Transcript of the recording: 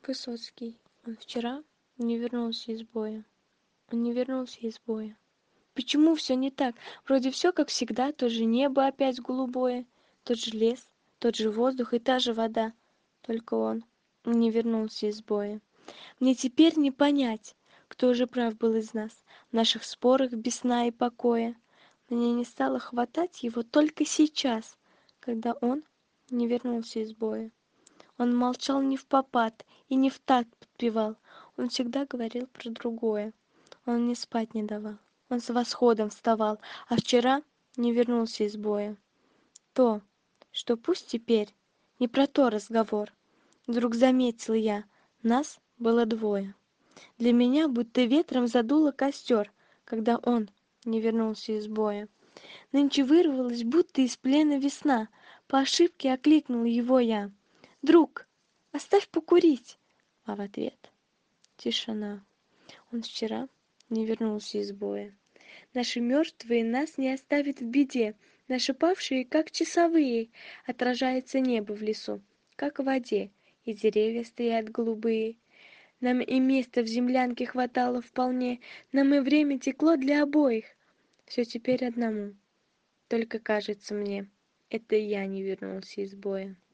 Высоцкий. Он вчера не вернулся из боя. Он не вернулся из боя. Почему все не так? Вроде все как всегда, то же небо опять голубое, тот же лес, тот же воздух и та же вода. Только он не вернулся из боя. Мне теперь не понять, кто же прав был из нас в наших спорах без сна и покоя. Мне не стало хватать его только сейчас, когда он не вернулся из боя. Он молчал не впопад и не в такт подпевал. Он всегда говорил про другое. Он мне спать не давал. Он с восходом вставал, а вчера не вернулся из боя. То, что пусть теперь не про то разговор. Вдруг заметил я, нас было двое. Для меня будто ветром задуло костер, когда он не вернулся из боя. Нынче вырвалась, будто из плена весна. По ошибке окликнул его я. «Друг, оставь покурить!» А в ответ тишина. Он вчера не вернулся из боя. Наши мертвые нас не оставят в беде. Наши павшие, как часовые, отражается небо в лесу, как в воде, и деревья стоят голубые. Нам и места в землянке хватало вполне, нам и время текло для обоих. Все теперь одному. Только кажется мне, это я не вернулся из боя.